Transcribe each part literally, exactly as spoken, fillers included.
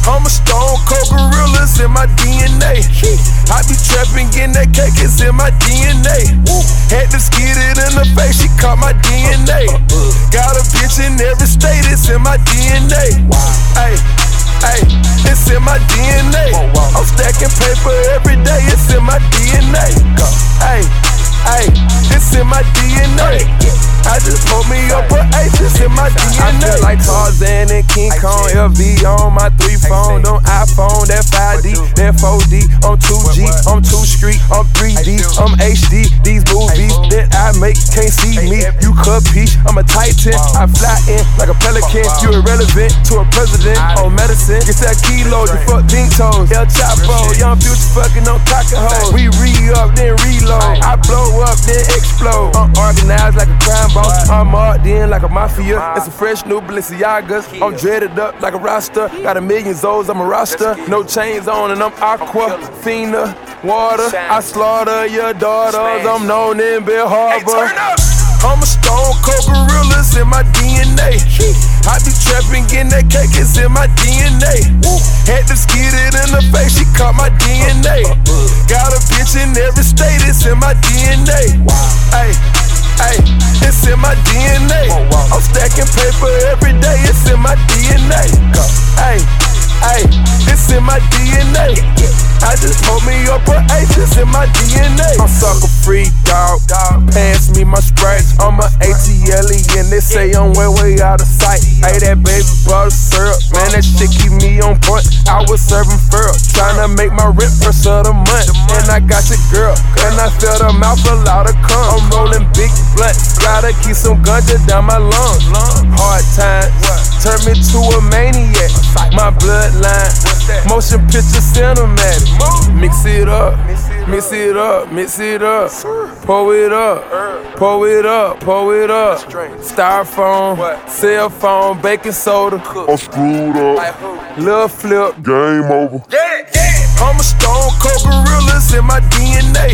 I'm a stone cold gorilla, it's in my D N A. I be trapping, getting that cake, it's in my D N A. Had to skid it in the face, she caught my D N A. Got a bitch in every state, it's in my D N A. Ay, ay, it's in my D N A. I'm stacking paper every day, it's in my D N A. Ay, ay, it's in my D N A. I just pulled me up a H, it's in my D N A. I feel like Tarzan and King Kong, L V on my three phone, on iPhone, that five D, that four D, I'm two G, I'm two street, I'm three D, I'm H D. These movies that I make can't see me, you capiche, I'm a titan, I fly in like a pelican. You irrelevant to a president on medicine. Get that kilo, you fuck pink toes, El Chapo, young future fucking on cocker hoes. We re-up, then reload, I blow up, then explode. I'm organized like a crime boss, I'm marked in like a mafia. It's a fresh new Balenciagas, I'm dreaded up like a roster. Got a million Zoes, I'm a roster. No chains on and I'm aqua, Fina, water. I slaughter your daughters, I'm known in Bell Harbor. I'm a stone cold gorilla, it's in my D N A. I be trapping, getting that cake, it's in my D N A. Had to skid it in the face, she caught my D N A. Got a bitch in every state, it's in my D N A. Ay, ay, it's in my D N A. I'm stacking paper every day, it's in my D N A. Ay, ay, it's in my D N A. I just pulled me up a H, it's in my D N A. I'm sucker free, dog. Pass me my Sprite, I'm a A T L E, and they say I'm way, way out of sight. Hey, that baby butter syrup, man, that shit keep me on point. I was serving fur, tryna make my rent first of the month. And I got your girl, and I felt her mouth a lot of cum. I'm rolling big blunt, gotta keep some ganja down my lungs. Hard times turn me to a maniac. My bloodline, motion picture cinematic. Mix it up, mix it up, mix it up. Pour it up, pour it up, pour it up. Styrofoam, cell phone, baking soda. I'm screwed up, Lil' flip, game over. I'm a stone cold gorilla, it's in my D N A.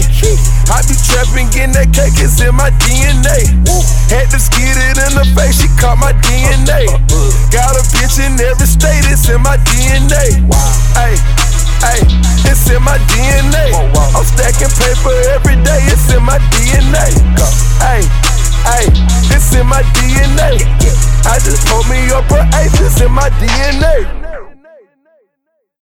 I be trapping, getting that cake, it's in my D N A. Had to skid it in the face, she caught my D N A. Got a bitch in every state, it's in my D N A. Ay, ay, it's in my D N A. I'm stacking paper every day, it's in my D N A. Ay, ay, it's in my D N A. I just pulled me up a H, it's in my D N A.